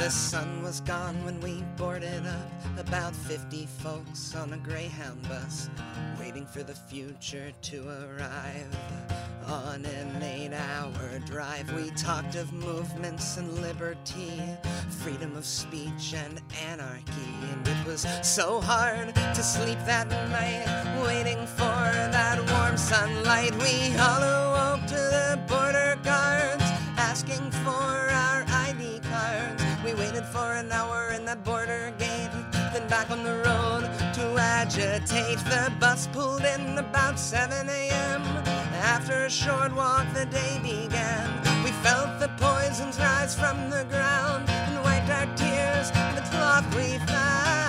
The sun was gone when we boarded up, about 50 folks on a Greyhound bus, waiting for the future to arrive. On an 8-hour drive, we talked of movements and liberty, freedom of speech and anarchy. And it was so hard to sleep that night, waiting for that warm sunlight. We all awoke to the border guards, asking for our ID cards. We waited for an hour in that border gate, then back on the road to agitate. The bus pulled in about 7 a.m. After a short walk, the day began. We felt the poisons rise from the ground and wiped our tears in the cloth we found.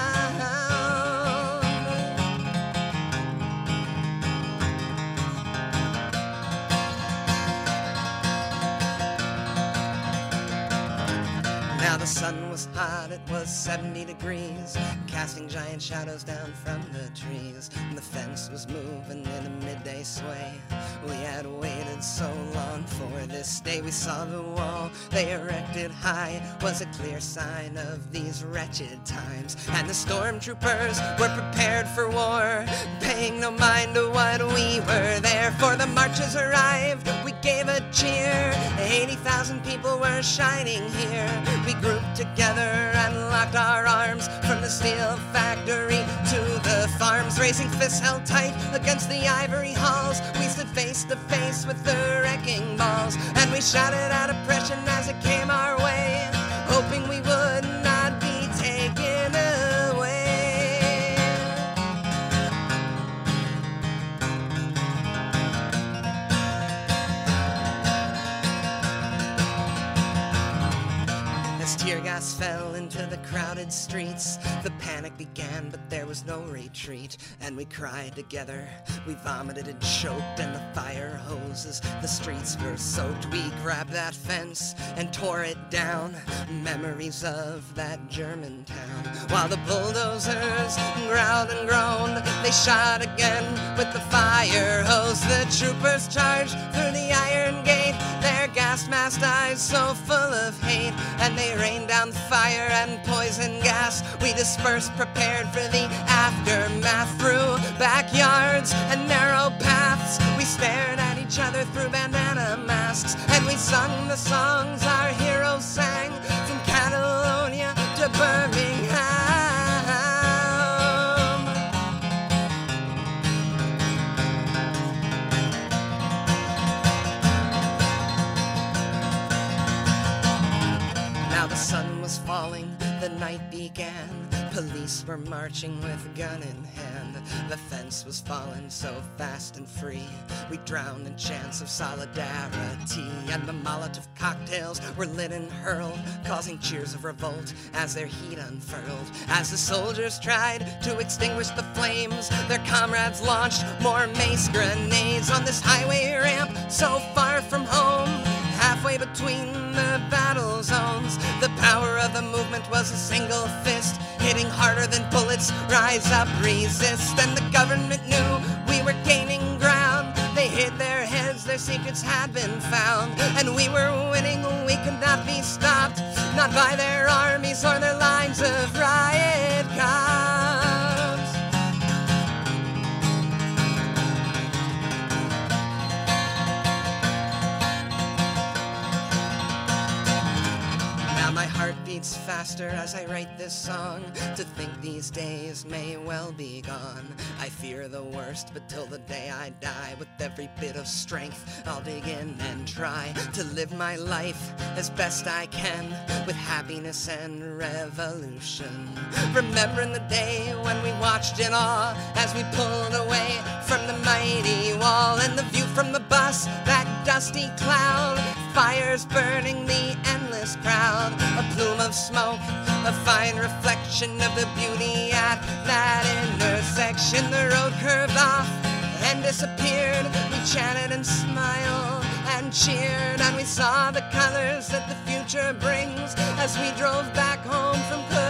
Now the sun was hot, it was 70 degrees, casting giant shadows down from the trees. And the fence was moving in a midday sway. We had waited so long for this day. We saw the wall they erected high, was a clear sign of these wretched times. And the stormtroopers were prepared for war, paying no mind to what we were there for. The marches arrived, we gave a cheer. 80,000 people were shining here. We grouped together and locked our arms, from the steel factory to the farms, raising fists held tight against the ivory halls. We stood face to face with the wrecking balls, and we shouted out oppression as it came our way, hoping we would not be taken away. As tear gas fell into the crowded streets, the panic began, but there was no retreat. And we cried together, we vomited and choked, and the fire hoses, the streets were soaked. We grabbed that fence and tore it down, memories of that German town. While the bulldozers growled and groaned, they shot again with the fire hose. The troopers charged through the iron gate, their gas-masked eyes so full of hate, and they rained down fire and poison gas. We dispersed, prepared for the aftermath. Through backyards and narrow paths, we stared at each other through bandana masks, and we sung the songs our heroes sang, from Catalonia to Birmingham. Now the sun was falling, the night began. Police were marching with gun in hand. The fence was falling so fast and free, we drowned in chants of solidarity. And the Molotov cocktails were lit and hurled, causing cheers of revolt as their heat unfurled. As the soldiers tried to extinguish the flames, their comrades launched more mace grenades. On this highway ramp so far from home, halfway between the battle zones, the power of the movement was a single fist, hitting harder than bullets. Rise up, resist. And the government knew we were gaining ground. They hid their heads, their secrets had been found, and we were winning. We could not be stopped, not by their armies or their lines of riot cops. My heart beats faster as I write this song, to think these days may well be gone. I fear the worst, but till the day I die, with every bit of strength I'll dig in and try to live my life as best I can, with happiness and revolution. Remembering the day when we watched in awe as we pulled away from the mighty wall, and the view from the bus, that dusty cloud, fires burning the endless crowd, a plume of smoke, a fine reflection of the beauty at that intersection. The road curved off and disappeared. We chanted and smiled and cheered, and we saw the colors that the future brings as we drove back home from